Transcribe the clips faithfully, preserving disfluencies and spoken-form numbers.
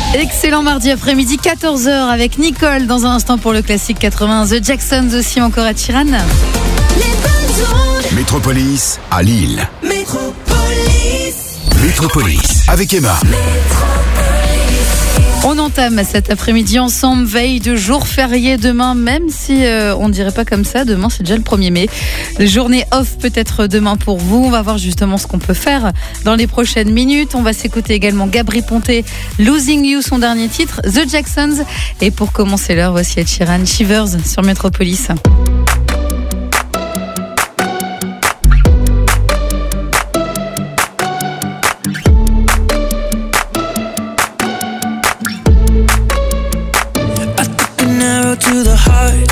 Excellent mardi après-midi, quatorze heures avec Nicole dans un instant pour le classique quatre-vingts. The Jacksons aussi encore à Chiran. Métropolis à Lille. Métropolis. Métropolis avec Emma. On entame cet après-midi ensemble, veille de jour férié demain, même si euh, on ne dirait pas comme ça, demain c'est déjà le premier mai. La journée off peut-être demain pour vous, on va voir justement ce qu'on peut faire dans les prochaines minutes. On va s'écouter également Gabri Ponte, Losing You, son dernier titre, The Jacksons. Et pour commencer l'heure, voici Ed Sheeran, Shivers sur Métropolis. To the heart,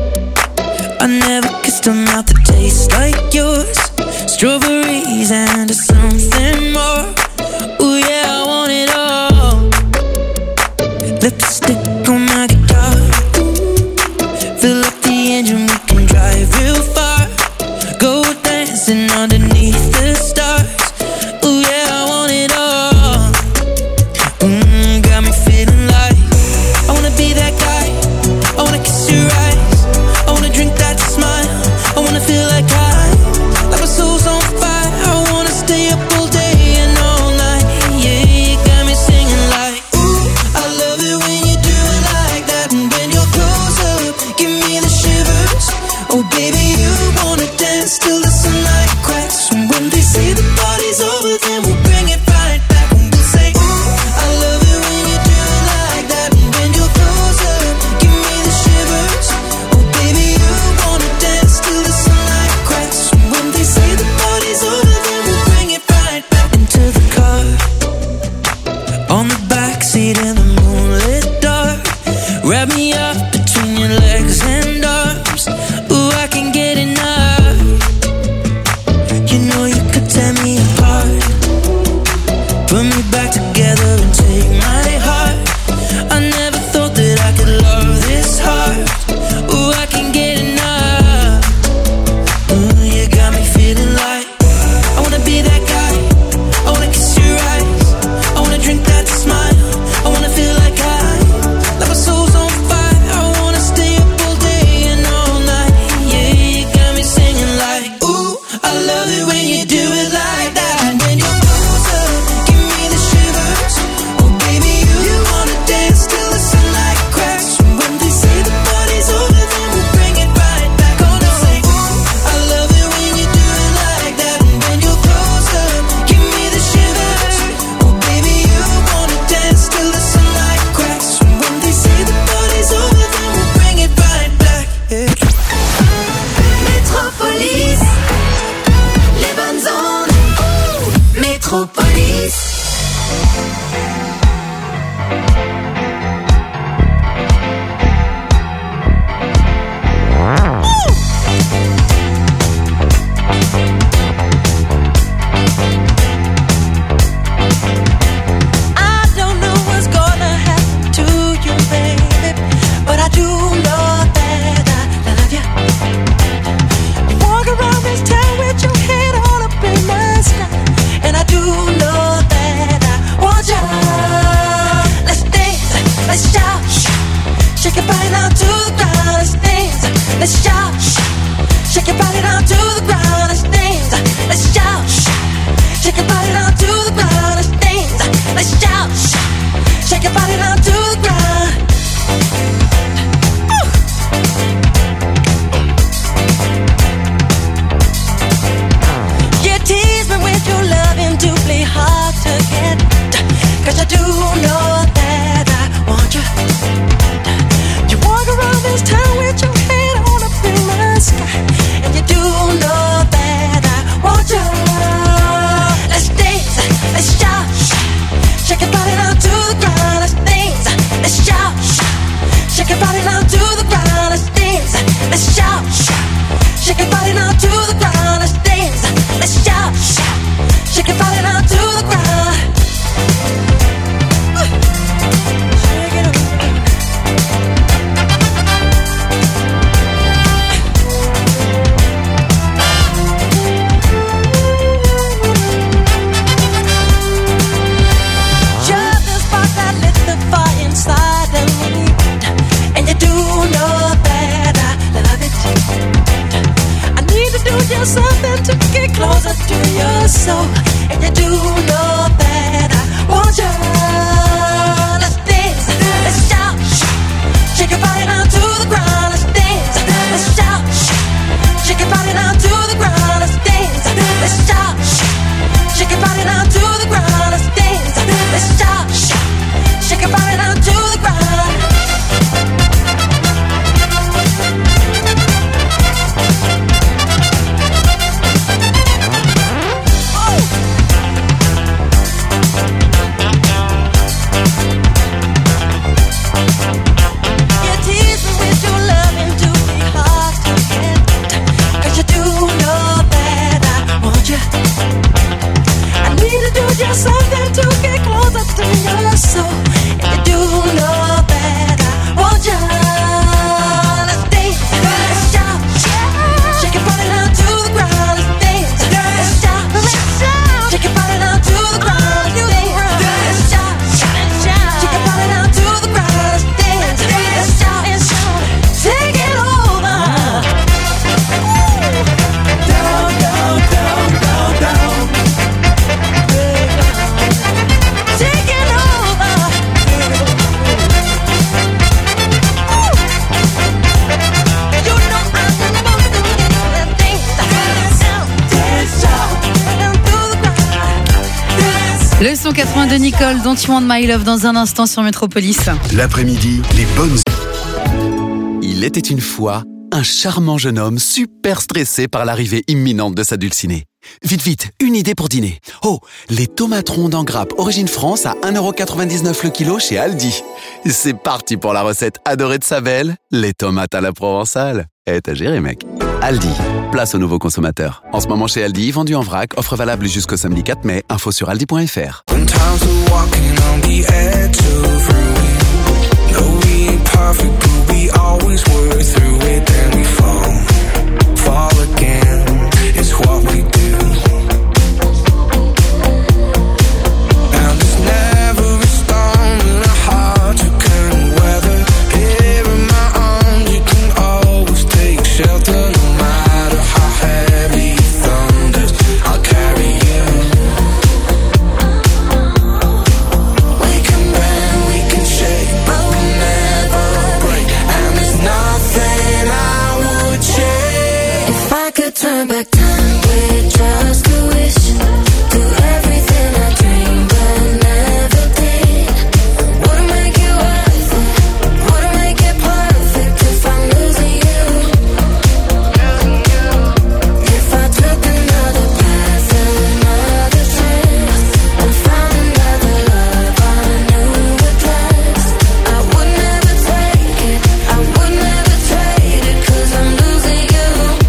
I never kissed a mouth that tastes like yours. Strawberries and something more. Ooh yeah, I want it all. Lipstick on my guitar. Fill up the engine, we can drive real far. Go dancing underneath the stars. Ooh yeah, I want it all. Mm, got me feeling like I wanna be that guy. I wanna kiss your eyes, I wanna drink that smile, I wanna feel like I, like my soul's on fire, I wanna stay up all day and all night, yeah, you got me singing like, ooh, I love it when you do it like that, and when you're close up, give me the shivers, oh baby, you wanna dance till the sunlight cracks, and when they say the party's over, then we'll bring it right back, and we'll say, ooh, I love it when you do it like that, and when you're close up, give me the shivers, oh baby, you wanna dance till the sunlight cracks, and when they say the party's over, then we'll bring it right back into the car, on the backseat in the moonlit dark, wrap me up between your legs and arms, ooh, I can get enough, you know you could tear me apart, put me back together and take my heart, I never thought that I could love this hard, ooh, I can get enough, ooh, you got me feeling like, I wanna be that guy, I wanna kiss your eyes, I wanna drink that smile, I wanna feel like I, like my soul's on fire, I wanna stay up all day and all night, yeah, you got me singing like, ooh, I love it when you do it like that, and when you're closer, give me the shivers, oh baby, you, you wanna dance till the sunlight cracks, and when they say the party's over, then we'll bring it right back, oh no, say, ooh, I love it when you do it like that, and when you're closer, give me the shivers, oh baby, you wanna dance till the sunlight cracks, and when they say the party's over, then we'll bring it right back, yeah. Métropolis, les bonnes ondes, Métropolis. I don't know what's gonna happen to you, baby, but I do know that I love you. You walk around this town with your head all up in the sky, and I do know that I want you. Let's dance, let's shout, shake your body down to the ground. Let's dance, let's shout, shake your body down to the ground. Let's dance, let's shout, shake your body down to the ground. Let's dance, let's shout, shake your body down to the ground. Woo! You tease me with your loving to play hard to get, 'cause I do know that I want you. You walk around this town with your head on up in the sky, and you do know that I want you. Let's dance, let's shout, shake your body down to the ground. Let's dance, just something to get closer to your soul. And you do know that I want you. Let's dance, let's shout, shake your body down to the ground. Let's dance, let's shout, shake your body down to the ground. Let's dance, let's shout, shake your body down to the ground. Let's dance, let's shout and shout, take it over. Down, down, down, down, down. Take it over. You know I'm supposed to do the things I dance, dance, shout, and do the ground. Le son quatre-vingts de Nicole, Don't You Want My Love, dans un instant sur Métropolis. L'après-midi, les bonnes... Il était une fois un charmant jeune homme super stressé par l'arrivée imminente de sa dulcinée. Vite, vite, une idée pour dîner. Oh, les tomates rondes en grappe Origine France à un euro quatre-vingt-dix-neuf le kilo chez Aldi. C'est parti pour la recette adorée de sa belle, les tomates à la provençale. Eh, t'as géré, mec. Aldi, place aux nouveaux consommateurs. En ce moment chez Aldi, vendu en vrac, offre valable jusqu'au samedi quatre mai. Info sur aldi point f r. Sometimes we're walking on the edge of ruin. No, we ain't perfect, but we always work through it. Then we fall, fall again. It's what we do. Now there's never a storm in our hearts you can weather. Here in my arms, you can always take shelter. No matter how heavy it thunders, I'll carry you. We can bend, we can shake, but we never break. And there's nothing I would change. If I could turn back time with just a wish, do everything I dreamed but never did. Wouldn't make it worth it, wouldn't make it perfect if I'm losing you. If I took another path, another chance, and found another love I knew would last, I would never take it, I would never trade it, 'cause I'm losing you.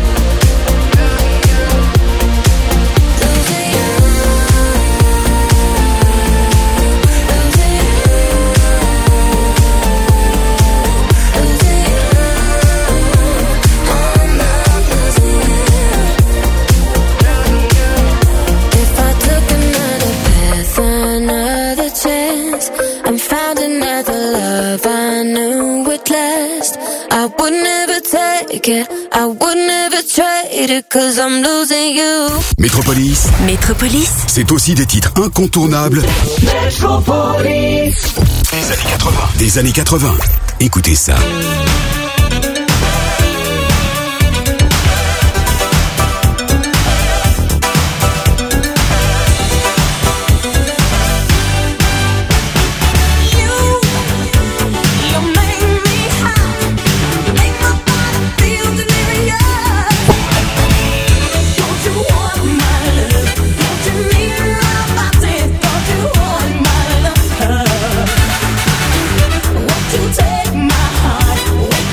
If I took another path, another chance, and found another love I knew would last, I would never take it, I would never trade it, 'cause I'm losing you. Métropolis, Métropolis, c'est aussi des titres incontournables Métropolis. des années quatre-vingts. Des années quatre-vingts. Écoutez ça. Take my heart,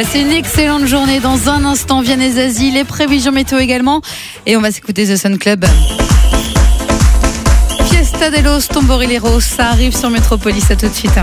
Passez une excellente journée. Dans un instant, Vianney Zazie, les prévisions météo également. Et on va s'écouter The Sun Club. Fiesta de los Tamborileros, ça arrive sur Métropolis, à tout de suite.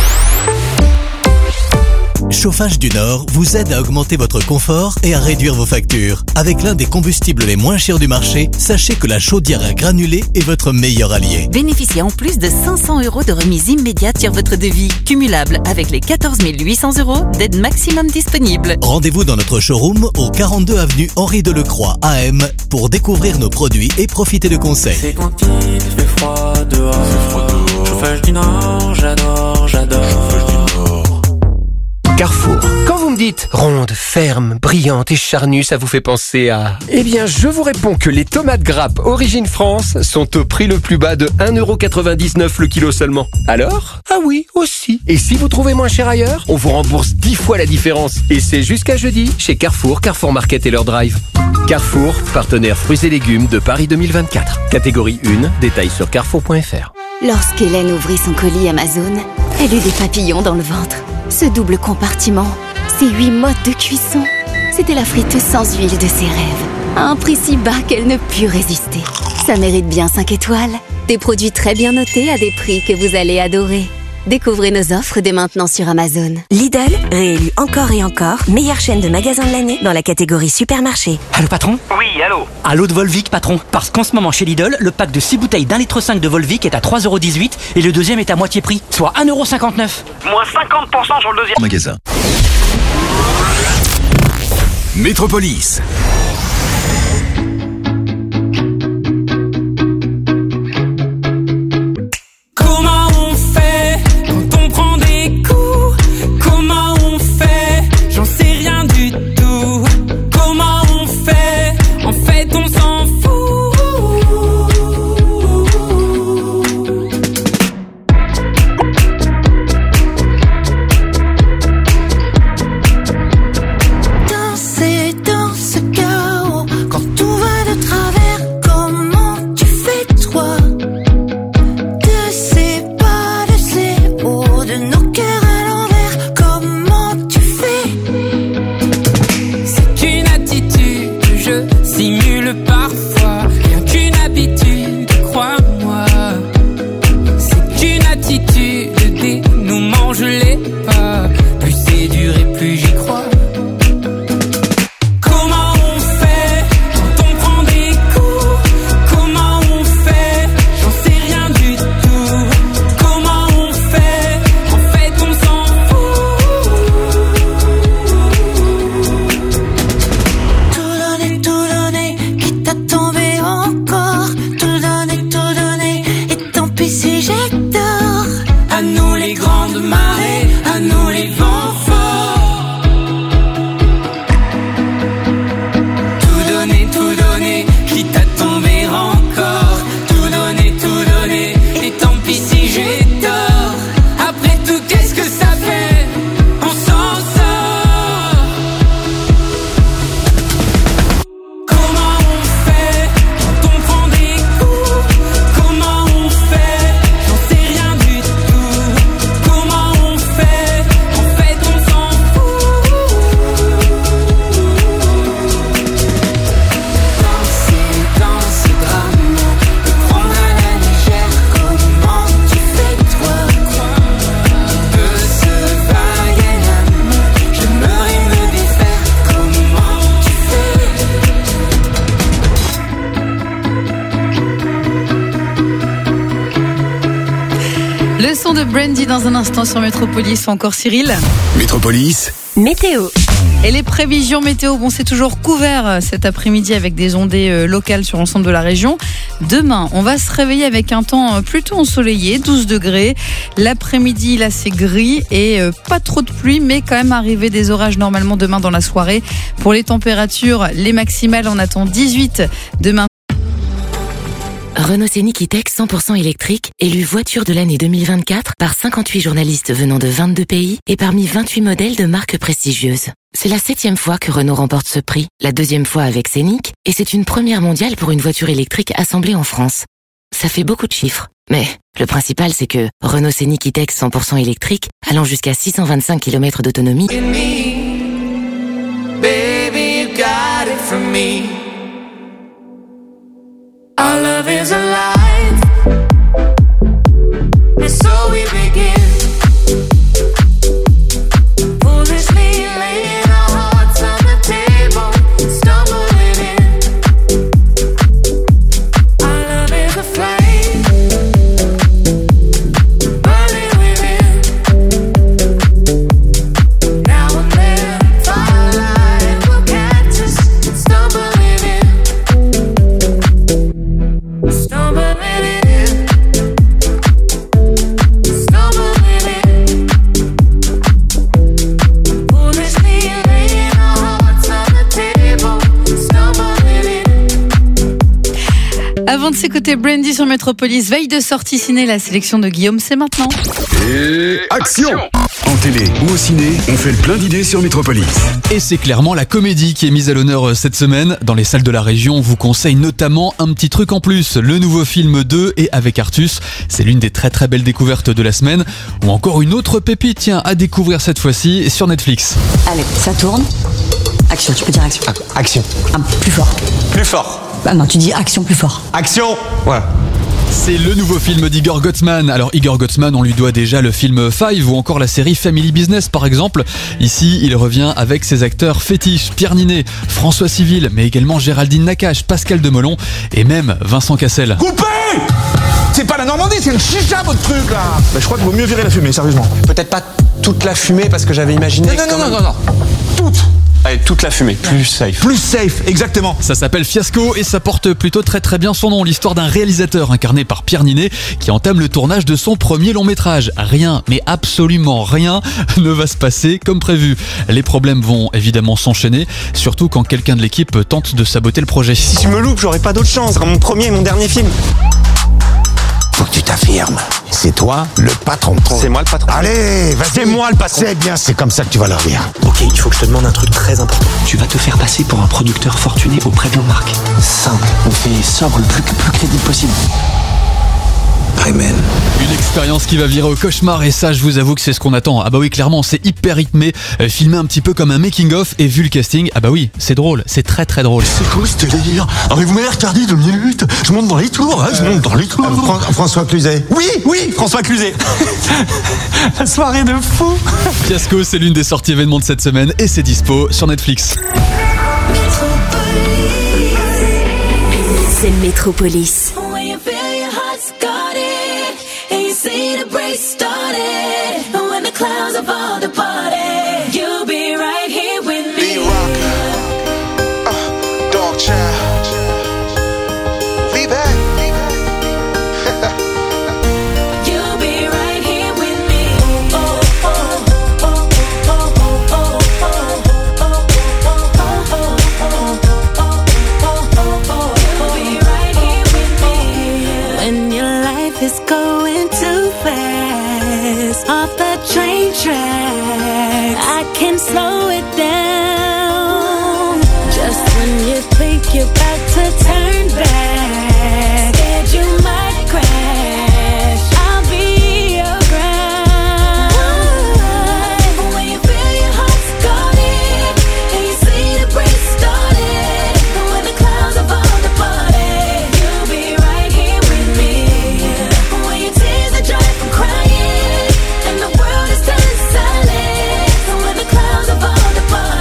Chauffage du Nord vous aide à augmenter votre confort et à réduire vos factures. Avec l'un des combustibles les moins chers du marché, sachez que la chaudière à granulés est votre meilleur allié. Bénéficiez en plus de cinq cents euros de remise immédiate sur votre devis, cumulable avec les quatorze mille huit cents euros d'aide maximum disponible. Rendez-vous dans notre showroom au quarante-deux avenue Henri Delecroix A M pour découvrir nos produits et profiter de conseils. C'est quand il fait froid dehors. C'est froid dehors. Chauffage du Nord, j'adore, j'adore. Chauffage du Nord. Carrefour. Quand vous me dites ronde, ferme, brillante et charnue, ça vous fait penser à... Eh bien, je vous réponds que les tomates grappes Origine France sont au prix le plus bas de un euro quatre-vingt-dix-neuf le kilo seulement. Alors ? Ah oui, aussi. Et si vous trouvez moins cher ailleurs, on vous rembourse dix fois la différence. Et c'est jusqu'à jeudi chez Carrefour, Carrefour Market et leur drive. Carrefour, partenaire fruits et légumes de Paris deux mille vingt-quatre. Catégorie un, détails sur carrefour point f r. Lorsqu'Hélène ouvrit son colis Amazon, elle eut des papillons dans le ventre. Ce double compartiment, ces huit modes de cuisson, c'était la friteuse sans huile de ses rêves. À un prix si bas qu'elle ne put résister. Ça mérite bien cinq étoiles. Des produits très bien notés à des prix que vous allez adorer. Découvrez nos offres dès maintenant sur Amazon. Lidl, réélu encore et encore, meilleure chaîne de magasins de l'année dans la catégorie supermarché. Allô patron ? Oui, allô. Allô de Volvic patron. Parce qu'en ce moment chez Lidl, le pack de six bouteilles d'un litre cinq de Volvic est à trois euros dix-huit et le deuxième est à moitié prix, soit un euro cinquante-neuf. Moins cinquante pour cent sur le deuxième. Magasin. Métropolis. Le son de Brandy dans un instant sur Métropolis, ou encore Cyril. Métropolis. Météo. Et les prévisions météo, bon, c'est toujours couvert cet après-midi avec des ondées euh, locales sur l'ensemble de la région. Demain, on va se réveiller avec un temps plutôt ensoleillé, douze degrés. L'après-midi, là, c'est gris et euh, pas trop de pluie, mais quand même arriver des orages normalement demain dans la soirée. Pour les températures, les maximales, on attend dix-huit demain. Renault Scénic E-Tech cent pour cent électrique, élu voiture de l'année deux mille vingt-quatre par cinquante-huit journalistes venant de vingt-deux pays et parmi vingt-huit modèles de marques prestigieuses. C'est la septième fois que Renault remporte ce prix, la deuxième fois avec Scénic, et c'est une première mondiale pour une voiture électrique assemblée en France. Ça fait beaucoup de chiffres, mais le principal c'est que Renault Scénic E-Tech cent pour cent électrique, allant jusqu'à six cent vingt-cinq kilomètres d'autonomie, baby, you got it from me. Our love is alive, and so we begin. Foolishly laying our hearts on the table, stumbling in. Our love is a flame, burning within. Now and then, firelight will catch us, stumbling in. Stumbling in, stumbling in. Foolishly laying our hearts on the table, stumbling in. Avant de s'écouter Brandy sur Métropolis, veille de sortie ciné, la sélection de Guillaume, c'est maintenant. Et action! En télé ou au ciné, on fait le plein d'idées sur Métropolis. Et c'est clairement la comédie qui est mise à l'honneur cette semaine. Dans les salles de la région, on vous conseille notamment un petit truc en plus. Le nouveau film deux et avec Artus. C'est l'une des très très belles découvertes de la semaine. Ou encore une autre pépite, tiens, à découvrir cette fois-ci sur Netflix. Allez, ça tourne. Action, tu peux dire action. Action. Un peu plus fort. Plus fort. Bah non, tu dis action plus fort. Action. Voilà. C'est le nouveau film d'Igor Gottsman. Alors Igor Gottsman, on lui doit déjà le film Five ou encore la série Family Business par exemple. Ici, il revient avec ses acteurs fétiches, Pierre Ninet, François Civil, mais également Géraldine Nakache, Pascal Demolon et même Vincent Cassel. Coupé! C'est pas la Normandie, c'est le chicha votre truc là. Bah, je crois qu'il vaut mieux virer la fumée, sérieusement. Peut-être pas toute la fumée parce que j'avais imaginé. Non, non, non, non, non, non. Toute. Allez, toute la fumée, plus safe. Plus safe, exactement. Ça s'appelle Fiasco et ça porte plutôt très très bien son nom. L'histoire d'un réalisateur incarné par Pierre Ninet qui entame le tournage de son premier long métrage. Rien, mais absolument rien ne va se passer comme prévu. Les problèmes vont évidemment s'enchaîner, surtout quand quelqu'un de l'équipe tente de saboter le projet. Si je me loupe, j'aurai pas d'autre chance. Ce sera mon premier et mon dernier film. Faut que tu t'affirmes. C'est toi le patron. C'est moi le patron. Allez, vas-y. C'est moi le patron. C'est bien, c'est comme ça que tu vas leur dire. Ok, il faut que je te demande un truc très important. Tu vas te faire passer pour un producteur fortuné auprès de nos marques. Simple, on fait sobre le plus, plus crédible possible. Amen. Une expérience qui va virer au cauchemar et ça je vous avoue que c'est ce qu'on attend. Ah bah oui, clairement c'est hyper rythmé, euh, filmé un petit peu comme un making of et vu le casting, ah bah oui, c'est drôle, c'est très très drôle. C'est cool ce délire. Ah mais vous m'avez regardé deux minutes. Je monte dans les tours, hein, je monte dans les tours. Euh, Fran- François Cluzet. Oui, oui, François Cluzet. La soirée de fou. Fiasco, c'est l'une des sorties événements de cette semaine et c'est dispo sur Netflix. C'est Métropolis. When you feel your heart's got it, and you see the break started, and when the clouds are all departed, you'll be right here with me. B-Rock, uh, Dog Child, we back. You'll be right here with me. Oh, oh, oh, oh, oh, oh, oh, oh, oh, when your life is going too fast off the train track, I can slow it down. Just when you think you're about to turn back, scared you might crash, I'll be around. When you feel your heart's got it, and you see the break started, and when the clouds are all departed, you'll be right here with me. When your tears are dry from crying, and the world is turning silent, and when the clouds are all departed.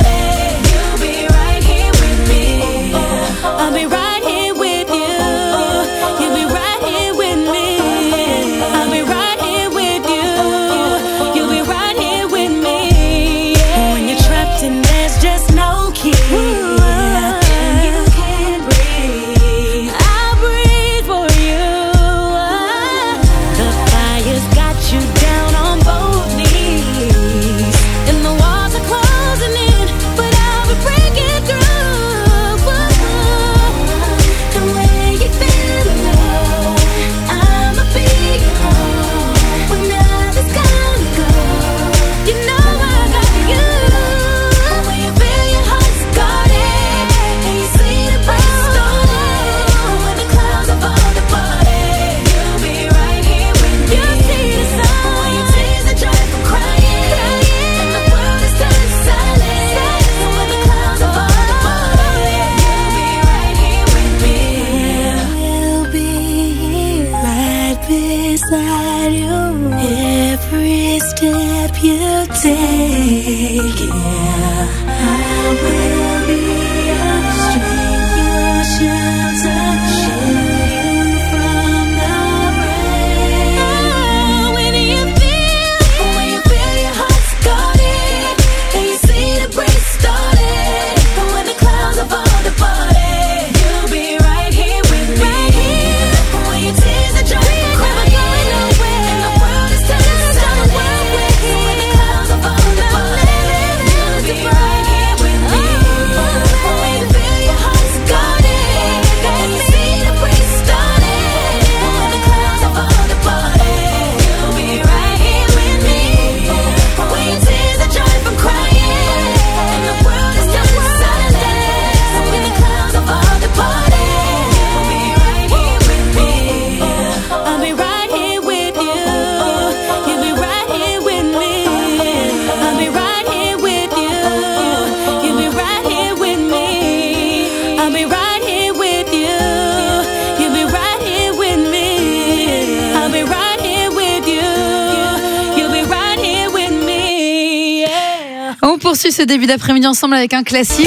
take it. I will be your strength, your shelter, shield you from the rain. Oh, when you feel, when you feel your heart's guarded, and you see the breeze started, and when the clouds are all departed, you'll be right here with me. Right here. When your tears are dry, never going nowhere, and the world is turning upside down. When the clouds are all departed, you'll be right here with me. When you feel your heart's guarded, and you see the breeze started, and when the clouds are all departed, you'll be right here with me. When your tears are dry from crying, and the world is turning silent, when the clouds are all departed, you'll be right here with me. I'll be right here with you. You'll be right here with me. I'll be right here with you. You'll be right here with me. I'll be right here with you. You'll be right here with me. I'll be right here with you. You'll be right here with me. Yeah. On poursuit ce début d'après-midi ensemble avec un classique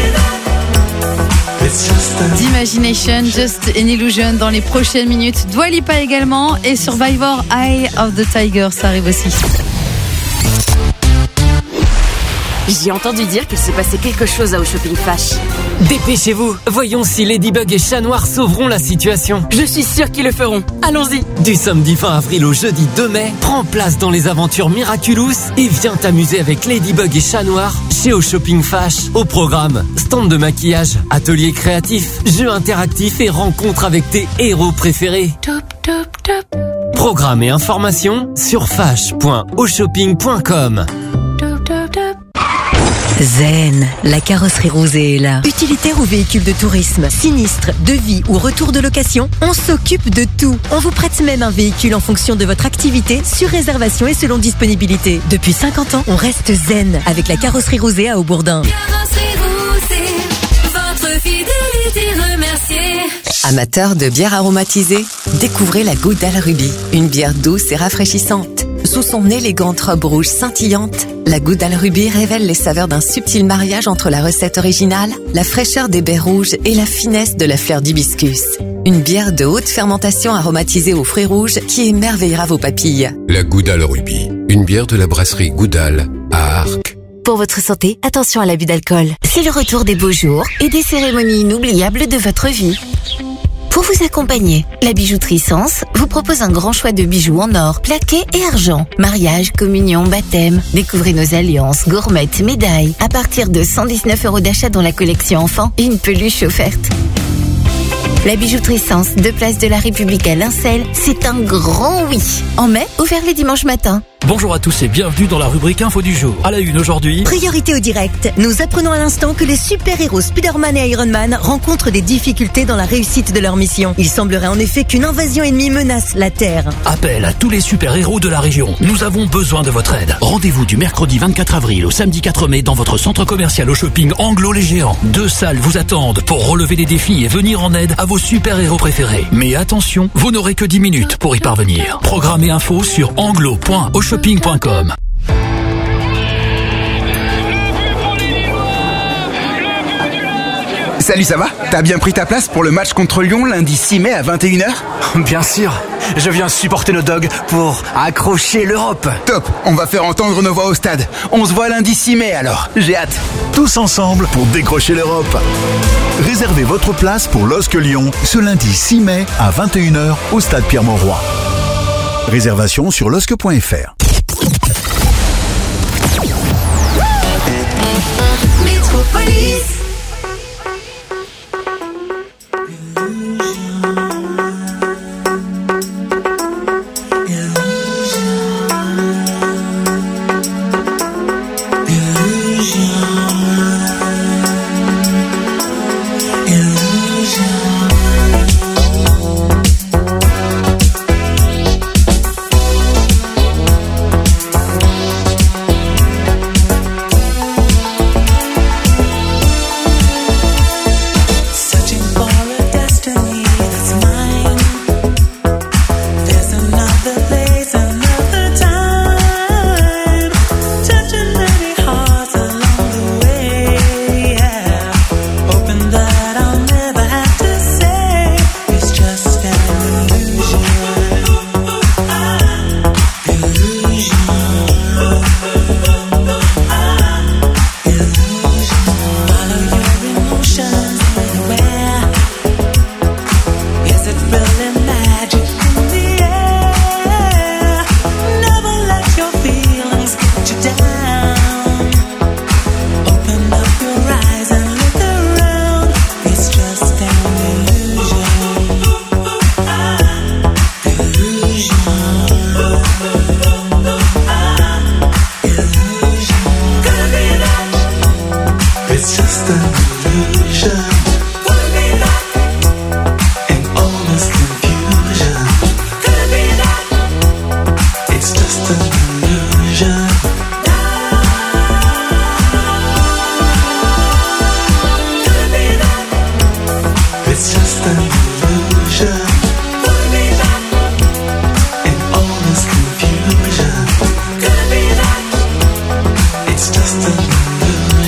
d'Imagination, Just an Illusion dans les prochaines minutes. Dua Lipa également et Survivor, Eye of the Tiger, ça arrive aussi. J'ai entendu dire qu'il se passait quelque chose à Au Shopping Fash. Dépêchez-vous, voyons si Ladybug et Chat Noir sauveront la situation. Je suis sûre qu'ils le feront. Allons-y. Du samedi vingt avril au jeudi deux mai, prends place dans les aventures Miraculous et viens t'amuser avec Ladybug et Chat Noir chez Au Shopping Fash. Au programme, stand de maquillage, atelier créatif, jeux interactifs et rencontres avec tes héros préférés. Top, top, top. Programme et informations sur fash point au shopping point com. Top, top, top. Zen, la carrosserie rosée est là. Utilitaire ou véhicule de tourisme, sinistre, devis ou retour de location, on s'occupe de tout. On vous prête même un véhicule en fonction de votre activité, sur réservation et selon disponibilité. Depuis cinquante ans, on reste zen avec la carrosserie rosée à Aubourdin. Carrosserie rosée, votre fidélité remerciée. Amateurs de bière aromatisée, découvrez la Goudal Ruby, une bière douce et rafraîchissante. Sous son élégante robe rouge scintillante, la Goudal Ruby révèle les saveurs d'un subtil mariage entre la recette originale, la fraîcheur des baies rouges et la finesse de la fleur d'hibiscus. Une bière de haute fermentation aromatisée aux fruits rouges qui émerveillera vos papilles. La Goudal Ruby, une bière de la brasserie Goudal à Arques. Pour votre santé, attention à l'abus d'alcool. C'est le retour des beaux jours et des cérémonies inoubliables de votre vie. Pour vous accompagner, la bijouterie Sens vous propose un grand choix de bijoux en or, plaqué et argent. Mariage, communion, baptême. Découvrez nos alliances, gourmettes, médailles. À partir de cent dix-neuf euros d'achat dans la collection enfant et une peluche offerte. La bijouterie Sens, deux places de la République à Lincel, c'est un grand oui. En mai, ouvert les dimanches matins. Bonjour à tous et bienvenue dans la rubrique Info du jour. À la une aujourd'hui. Priorité au direct. Nous apprenons à l'instant que les super-héros Spider-Man et Iron Man rencontrent des difficultés dans la réussite de leur mission. Il semblerait en effet qu'une invasion ennemie menace la Terre. Appel à tous les super-héros de la région. Nous avons besoin de votre aide. Rendez-vous du mercredi vingt-quatre avril au samedi quatre mai dans votre centre commercial Au Shopping Anglo les Géants. Deux salles vous attendent pour relever les défis et venir en aide à vos super-héros préférés. Mais attention, vous n'aurez que dix minutes pour y parvenir. Programme et info sur anglo point au shopping point com. Salut, ça va? T'as bien pris ta place pour le match contre Lyon lundi six mai à vingt et une heures? Bien sûr, je viens supporter nos dogs pour accrocher l'Europe. Top, on va faire entendre nos voix au stade. On se voit lundi six mai alors, j'ai hâte. Tous ensemble pour décrocher l'Europe. Réservez votre place pour l'O S C Lyon ce lundi six mai à vingt et une heures au stade Pierre-Mauroy. Réservation sur losc point f r. Métropolis.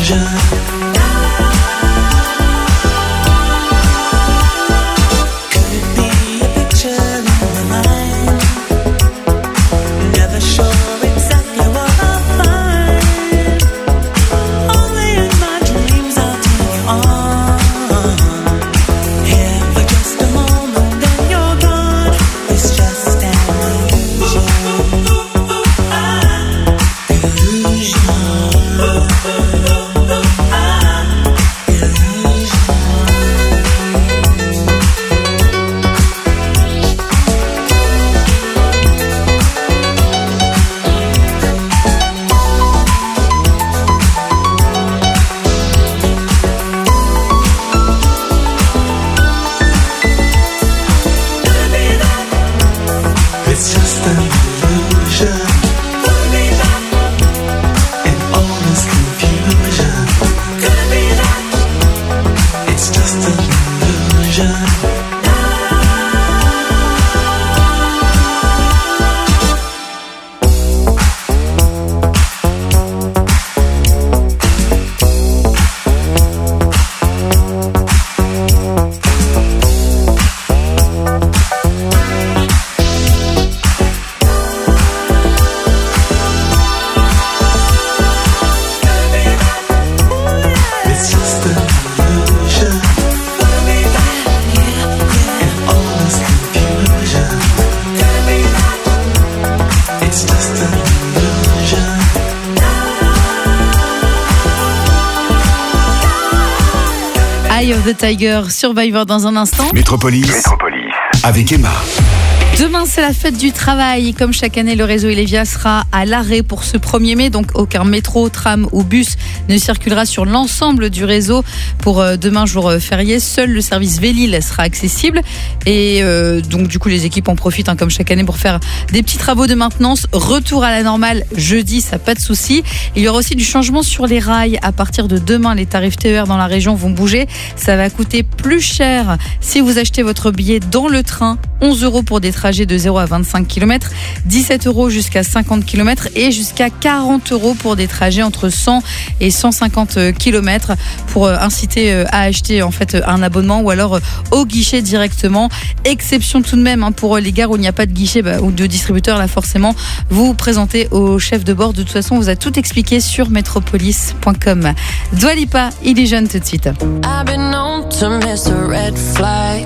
Eye of the Tiger, Survivor dans un instant. Métropolis. Métropolis. Avec Emma. Demain, c'est la fête du travail. Comme chaque année, le réseau Elévia sera à l'arrêt pour ce premier mai. Donc, aucun métro, tram ou bus ne circulera sur l'ensemble du réseau pour demain, jour férié. Seul le service Vélil sera accessible. Et euh, donc, du coup, les équipes en profitent, hein, comme chaque année, pour faire des petits travaux de maintenance. Retour à la normale jeudi, ça pas de souci. Il y aura aussi du changement sur les rails. À partir de demain, les tarifs T E R dans la région vont bouger. Ça va coûter plus cher si vous achetez votre billet dans le train. onze euros pour des trajets de zéro à vingt-cinq kilomètres, dix-sept euros jusqu'à cinquante kilomètres et jusqu'à quarante euros pour des trajets entre cent et cent cinquante kilomètres pour inciter à acheter en fait un abonnement ou alors au guichet directement. Exception tout de même, hein, pour les gares où il n'y a pas de guichet bah, ou de distributeur, là forcément vous vous présentez au chef de bord. De toute façon, on vous a tout expliqué sur metropolis point com. Dua Lipa, il est jeune tout de suite. I've been known to miss a red flag.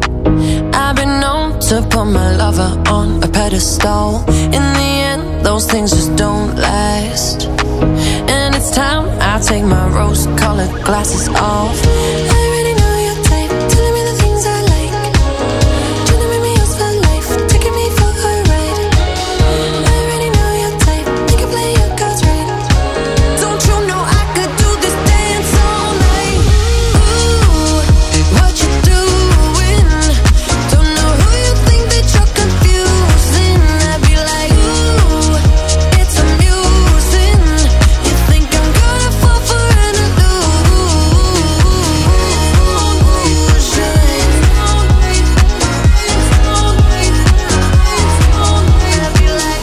I've been known to put my lover on a pedestal. In the end, those things just don't last. And it's time I take my rose-colored glasses off. I already know your type, telling me the things I like. Trying to make me yours for life, taking me for a ride. I already know your type, you can play your cards right. Don't you know I could do this dance all night? Ooh, what you doing? Don't know who you think that you're confusing. I'd be like, ooh, it's amusing. You think I'm gonna fall for an illusion? I'd be like,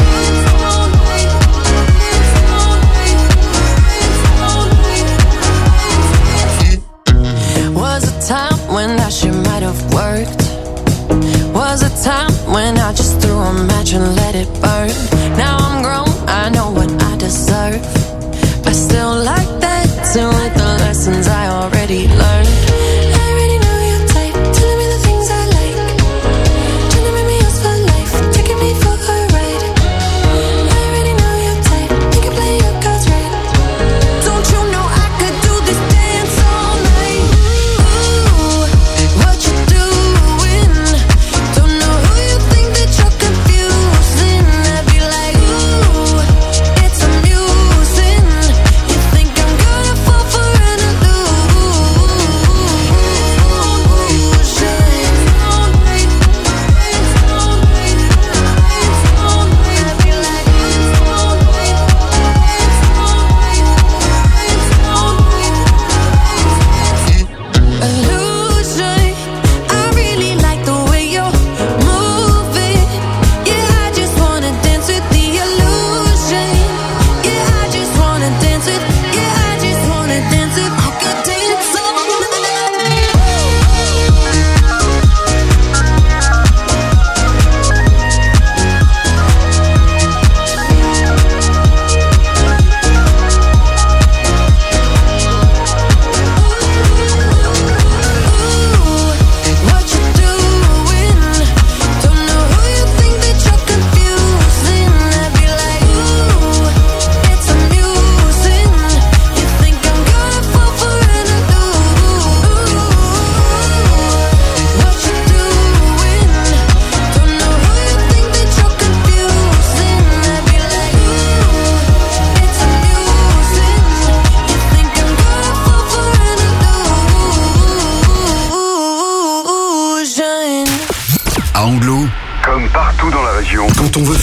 was a time when that shit might have worked. Was a time when I just threw a match and let it burn. Now I'm grown, I know what I deserve. I still like that too, with the lessons I already learned. I already know your type, telling me the things I like. Trying to make me yours for life, taking me for a ride. I already know your type, you can play your cards right. Don't you know I could do this dance all night? Ooh, what you doing? Don't know who you think that you're confusing. I'd be like, ooh, it's amusing. You think I'm gonna fall for an illusion?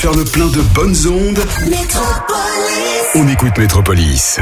faire le plein de bonnes ondes? Métropolis. On écoute Métropolis.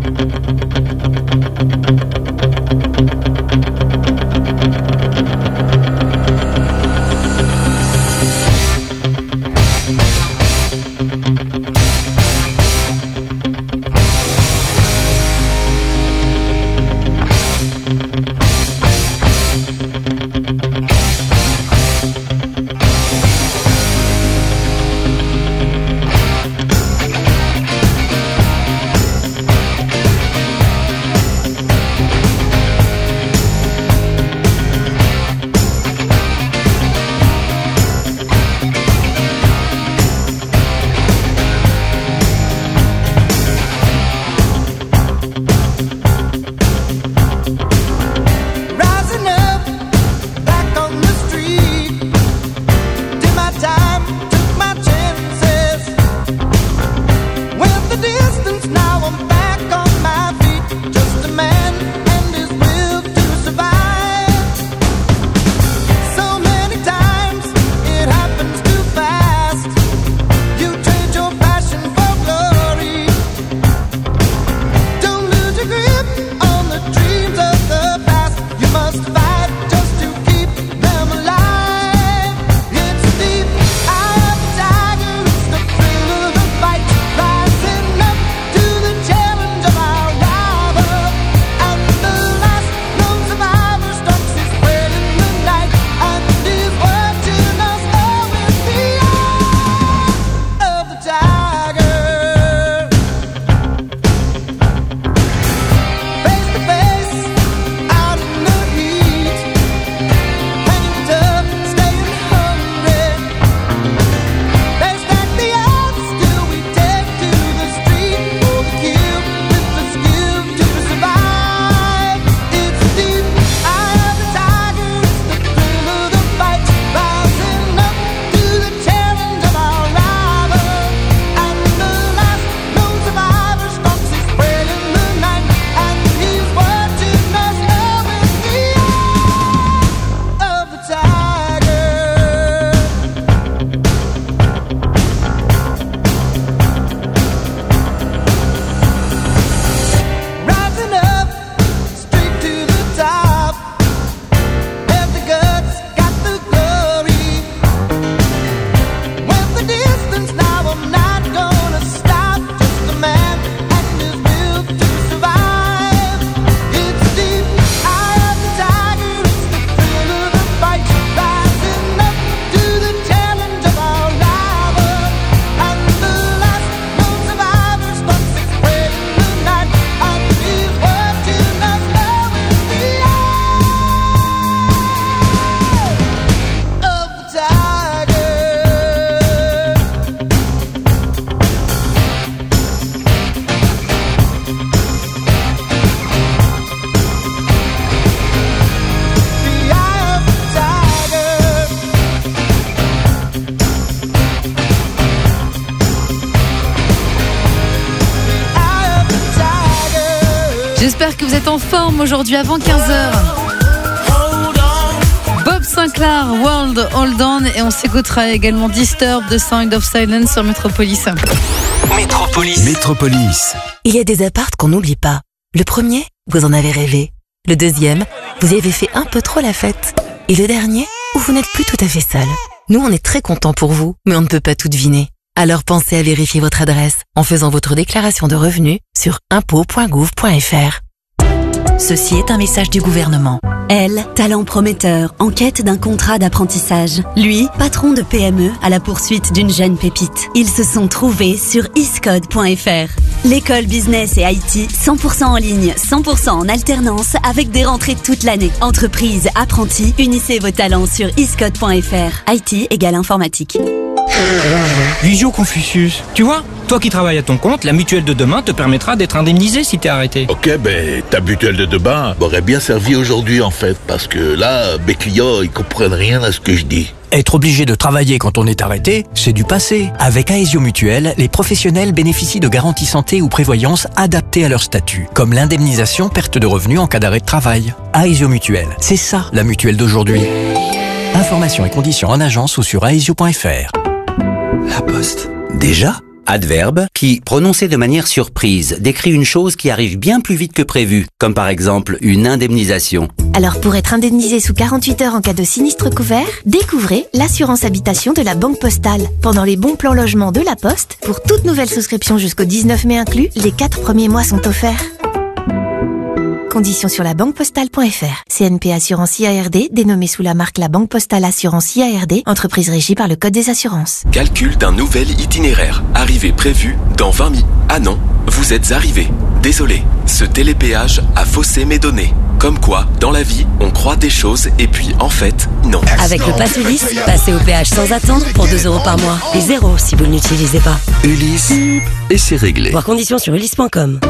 J'espère que vous êtes en forme aujourd'hui avant quinze heures. Bob Sinclair, World Hold On, et on s'écoutera également Disturb, The Sound of Silence sur Métropolis. Métropolis. Métropolis. Il y a des appartes qu'on n'oublie pas. Le premier, vous en avez rêvé. Le deuxième, vous y avez fait un peu trop la fête. Et le dernier, où vous n'êtes plus tout à fait seul. Nous, on est très contents pour vous, mais on ne peut pas tout deviner. Alors pensez à vérifier votre adresse en faisant votre déclaration de revenus sur impôts point gouv point fr. Ceci est un message du gouvernement. Elle, talent prometteur, en quête d'un contrat d'apprentissage. Lui, patron de P M E à la poursuite d'une jeune pépite. Ils se sont trouvés sur iscode point fr. L'école business et I T, cent pour cent en ligne, cent pour cent en alternance, avec des rentrées toute l'année. Entreprise, apprentis, unissez vos talents sur iscode point fr. I T égale informatique. Visio Confucius, tu vois, toi qui travailles à ton compte, la mutuelle de demain te permettra d'être indemnisé si t'es arrêté. Ok, ben ta mutuelle de demain m'aurait bien servi aujourd'hui en fait, parce que là, mes clients, ils comprennent rien à ce que je dis. Être obligé de travailler quand on est arrêté, c'est du passé. Avec Aesio Mutuelle, les professionnels bénéficient de garanties santé ou prévoyance adaptées à leur statut, comme l'indemnisation perte de revenus en cas d'arrêt de travail. Aesio Mutuelle, c'est ça la mutuelle d'aujourd'hui. Informations et conditions en agence ou sur aesio point fr. La Poste. Déjà ? Adverbe qui, prononcé de manière surprise, décrit une chose qui arrive bien plus vite que prévu, comme par exemple une indemnisation. Alors pour être indemnisé sous quarante-huit heures en cas de sinistre couvert, découvrez l'assurance habitation de la Banque Postale. Pendant les bons plans logement de la Poste, pour toute nouvelle souscription jusqu'au dix-neuf mai inclus, les quatre premiers mois sont offerts. Conditions sur la banque postale point f r. C N P Assurance I A R D, dénommée sous la marque La Banque Postale Assurance I A R D, entreprise régie par le Code des assurances. Calcul d'un nouvel itinéraire. Arrivée prévue dans vingt minutes. Ah non, vous êtes arrivé. Désolé, ce télépéage a faussé mes données. Comme quoi, dans la vie, on croit des choses et puis en fait, non. Avec le Pass Ulysse, passez au péage sans attendre pour deux euros par mois. Et zéro si vous ne l'utilisez pas. Ulysse, et c'est réglé. Voir conditions sur ulysse point com.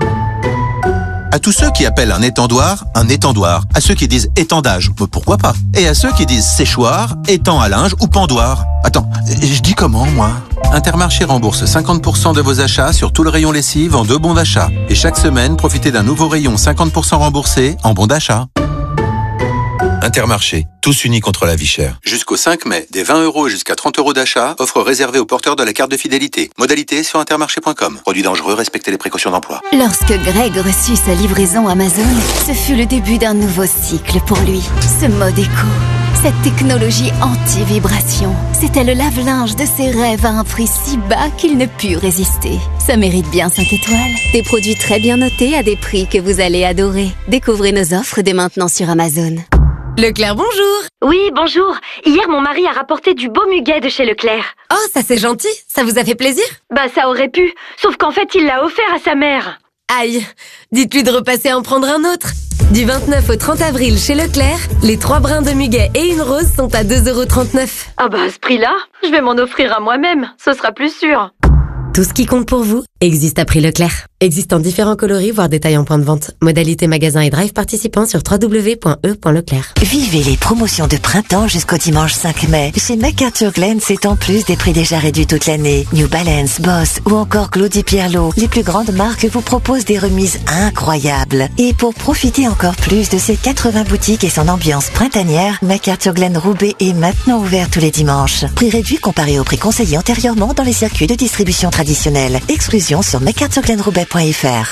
À tous ceux qui appellent un étendoir, un étendoir. À ceux qui disent étendage, pourquoi pas. Et à ceux qui disent séchoir, étend à linge ou pendoir. Attends, je dis comment, moi ? Intermarché rembourse cinquante pour cent de vos achats sur tout le rayon lessive en deux bons d'achat. Et chaque semaine, profitez d'un nouveau rayon cinquante pour cent remboursé en bons d'achat. Intermarché, tous unis contre la vie chère. Jusqu'au cinq mai, des vingt euros jusqu'à trente euros d'achat, offre réservée aux porteurs de la carte de fidélité. Modalité sur intermarché point com. Produit dangereux, respectez les précautions d'emploi. Lorsque Greg reçut sa livraison Amazon, ce fut le début d'un nouveau cycle pour lui. Ce mode éco, cette technologie anti-vibration, c'était le lave-linge de ses rêves à un prix si bas qu'il ne put résister. Ça mérite bien cinq étoiles. Des produits très bien notés à des prix que vous allez adorer. Découvrez nos offres dès maintenant sur Amazon. Leclerc, bonjour. Oui, bonjour. Hier, mon mari a rapporté du beau muguet de chez Leclerc. Oh, ça c'est gentil. Ça vous a fait plaisir? Bah, ça aurait pu. Sauf qu'en fait, il l'a offert à sa mère. Aïe. Dites-lui de repasser en prendre un autre. Du vingt-neuf au trente avril chez Leclerc, les trois brins de muguet et une rose sont à deux euros trente-neuf. Ah bah, à ce prix-là, je vais m'en offrir à moi-même. Ce sera plus sûr. Tout ce qui compte pour vous existe à prix Leclerc. Existe en différents coloris, voire détails en point de vente. Modalité magasin et drive participants sur w w w point e point leclerc. Vivez les promotions de printemps jusqu'au dimanche cinq mai. Chez MacArthur Glen, c'est en plus des prix déjà réduits toute l'année. New Balance, Boss ou encore Claudie Pierlot. Les plus grandes marques vous proposent des remises incroyables. Et pour profiter encore plus de ces quatre-vingts boutiques et son ambiance printanière, MacArthur Glen Roubaix est maintenant ouvert tous les dimanches. Prix réduit comparé au prix conseillé antérieurement dans les circuits de distribution traditionnelle. Exclusion sur mac arthur glen roubaix point f r.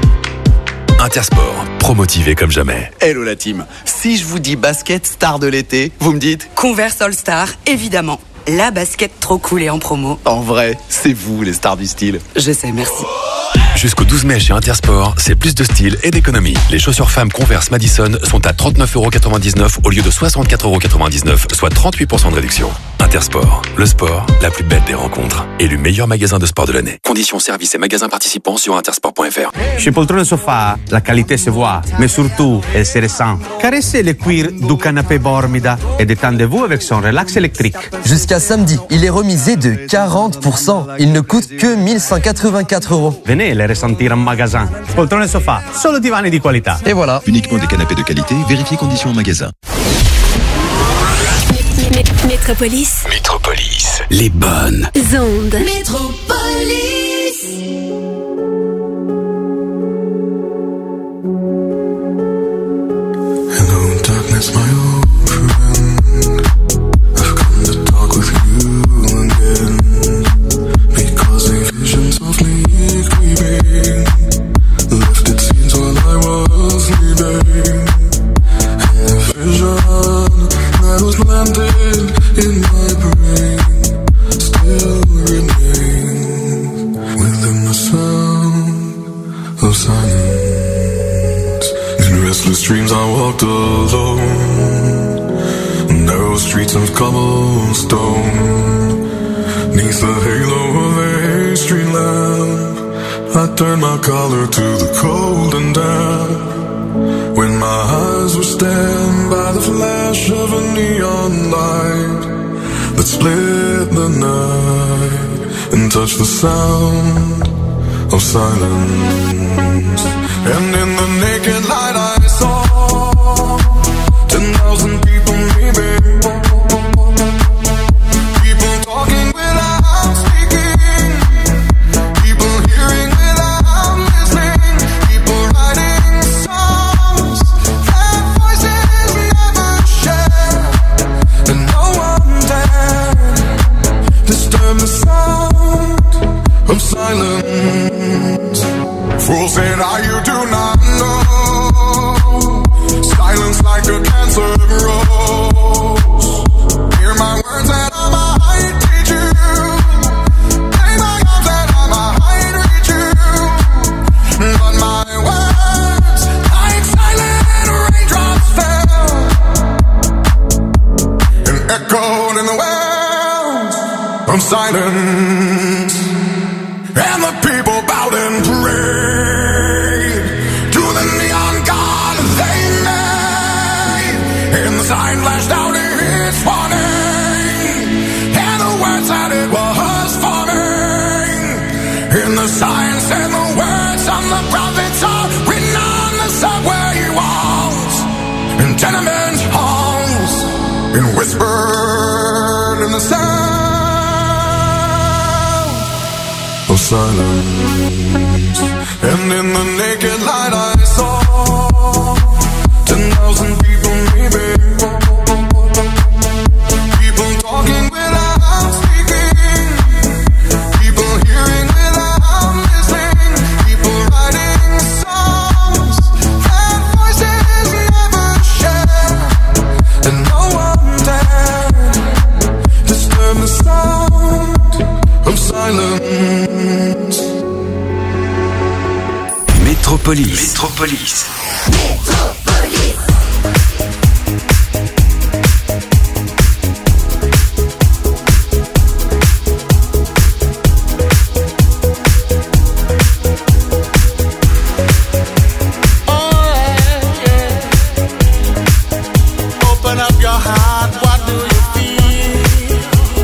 Intersport, promotivé comme jamais. Hello la team. Si je vous dis basket star de l'été, vous me dites Converse All Star, évidemment. La basket trop cool et en promo. En vrai, c'est vous les stars du style. Je sais, merci. Jusqu'au douze mai chez Intersport, c'est plus de style et d'économie. Les chaussures femmes Converse Madison sont à trente-neuf euros quatre-vingt-dix-neuf au lieu de soixante-quatre euros quatre-vingt-dix-neuf, soit trente-huit pour cent de réduction. Intersport, le sport, la plus belle des rencontres. Élu meilleur magasin de sport de l'année. Conditions, services et magasins participants sur intersport point f r. Chez Poltrone Sofa, la qualité se voit, mais surtout, elle se ressent. Caressez le cuir du canapé Bormida et détendez-vous avec son relax électrique. Jusqu'à samedi, il est remisé de quarante pour cent. Il ne coûte que mille cent quatre-vingt-quatre euros. Venez le ressentir en magasin. Poltrone Sofa, solo divani di qualità. Et voilà. Uniquement des canapés de qualité, vérifiez conditions en magasin. Métropolis. Métropolis. Les bonnes ondes. Métropolis. Hello, darkness, my old friend. I've come to talk with you again. Because a vision softly creeping left its scenes while I was sleeping. And the vision that was planted in my brain still remains within the sound of silence. In restless dreams I walked alone, narrow streets of cobblestone, neath the halo of a street lamp. I turned my collar to the cold and damp, when my eyes were stabbed by the flash of a neon light that split the night and touched the sound of silence. And in the naked light I saw ten thousand people maybe, people talking without speaking, people hearing without listening, people writing songs that voices never share, and no one dared disturb the silence. you do not know. Silence like a cancer grows. Hear my words and I might teach you. Take my arms and I might reach you. But my words, like silent raindrops fell and echoed in the wells of silence. And the people bowed and prayed to the neon god they made. And the sign flashed out its warning, and the words that it was forming. And the sign said the words on the prophets are written on the subway walls, in tenement halls, and whispered in the sound of silence. And in the naked light I saw ten thousand people maybe. People talking without speaking. People hearing without listening. People writing songs that voices never share. And no one dared disturb the sound of silence. Métropolis. Métropolis. Open up your heart, what do you feel?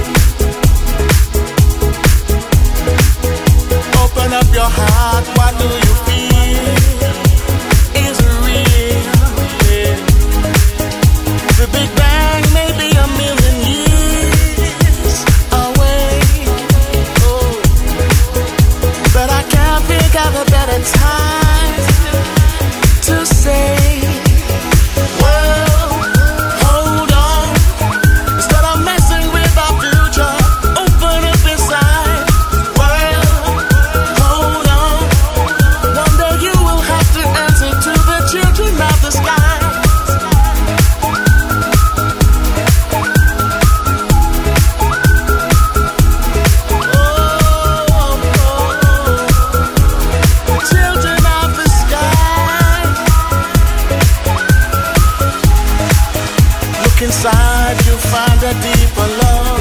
Open up your heart, what do you feel? Is it real? Yeah. The Big Bang may be a million years away. Oh. But I can't think of a better time to say, well, hold on. Instead of messing with our future, open up inside. Well, hold on. One day you will have to answer to the children of the sky. Children of the sky. Look inside, you'll find a deeper love.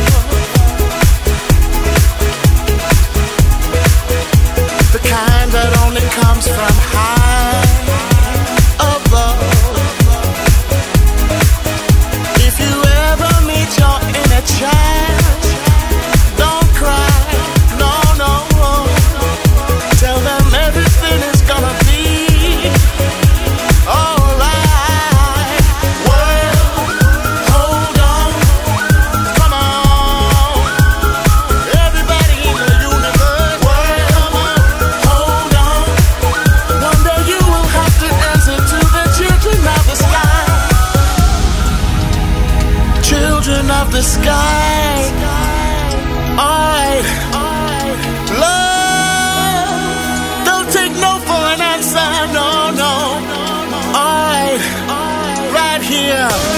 The kind that only comes from high above. If you ever meet your inner child, don't cry, no, no. Tell them everything is gonna be alright. Well, hold on, come on. Everybody in the universe. Well, hold on. One day you will have to answer to the children of the sky. Children of the sky. Alright. Love. Don't take no for an answer. No, no. Alright. Right here.